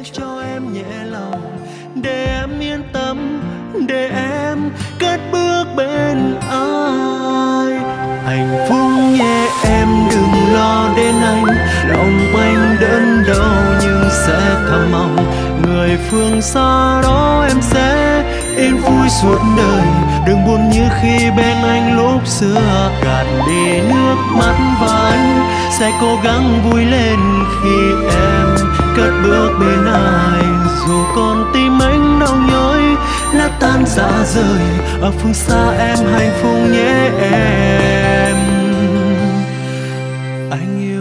cho em nhẹ lòng, để em yên tâm, để em cất bước bên ai. Hạnh phúc nhé em đừng lo đến anh, lòng anh đớn đau nhưng sẽ thầm mong người phương xa đó em sẽ yên vui suốt đời. Đừng buồn như khi bên anh lúc xưa, gạt đi nước mắt và anh sẽ cố gắng vui lên khi em cất bước bên ai. Dù con tim anh đau nhói nát tan rã rời, ở phương xa em hạnh phúc nhé em. Anh yêu